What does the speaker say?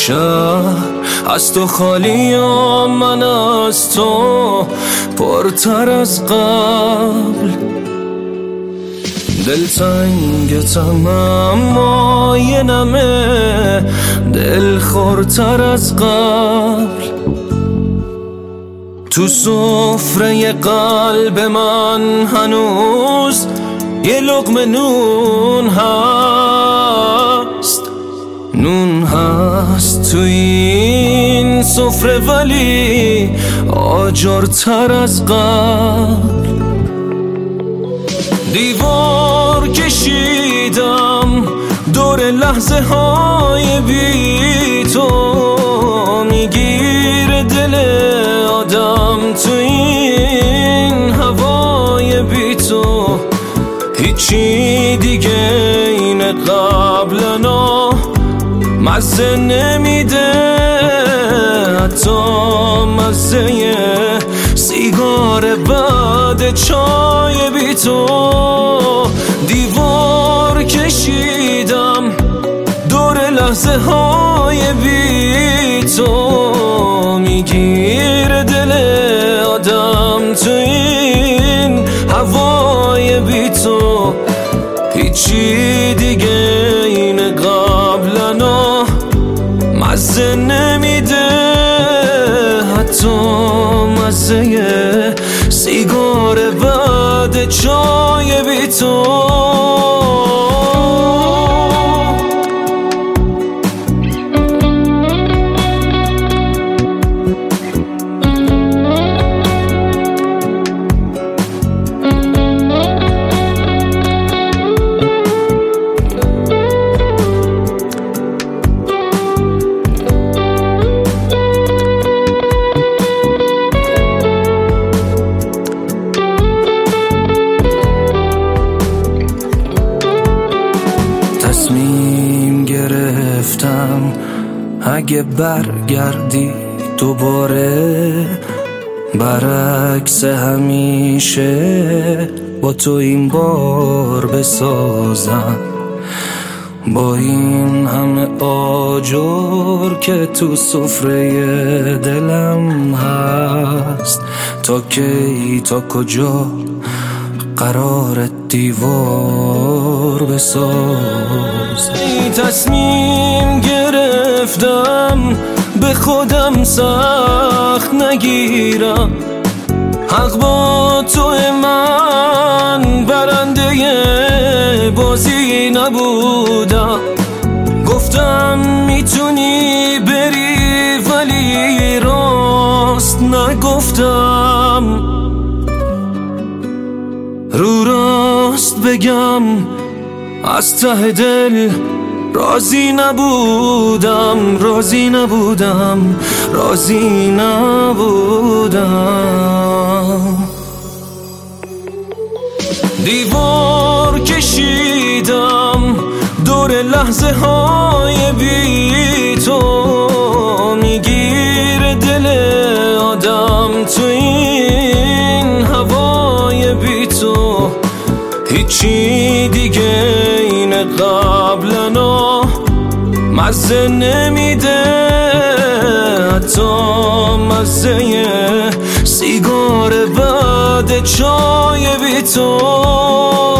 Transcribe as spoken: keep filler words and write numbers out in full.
شهر از تو خالی و من از تو پرتر از قبل. دلتنگتم اما یه نمه دل خورتر از قبل. تو سفره قلب من هنوز یه لقمه نون هست، نون هست تو این سفره ولی آجرتر از قبل. دیوار کشیدم دور لحظه های بی تو، میگیره دل آدم تو این هوای بی تو. هیچی دیگه این قبلنا مزه نمیده، حتی مزه سیگار بعد چای بی تو. دیوار کشیدم دور لحظه های بی تو، میگیره دل آدم تو این هوای بی تو. هیچی دیگه این قبلنا مزه نمیده، حتی مزه سیگار بعد چای بی تو. تصمیم گرفتم اگه برگردی دوباره، برعکس همیشه با تو این بار بسازم. با این همه آجر که تو سفره دلم هست، تا کی تا کجا قرار دیوار بساز. تصمیم گرفتم به خودم سخت نگیرم، حق با تو من برنده بازی نبودم. گفتم میتونی بری ولی راست نگفتم، رو راست بگم از ته دل راضی نبودم، راضی نبودم، راضی نبودم. دیوار کشیدم دور لحظه های بی تو، میگیره دل آدم تو این هوای بی تو. هیچی دیگه این قبلنا مزه نمیده، حتی مزه سیگار بعد چای بی تو.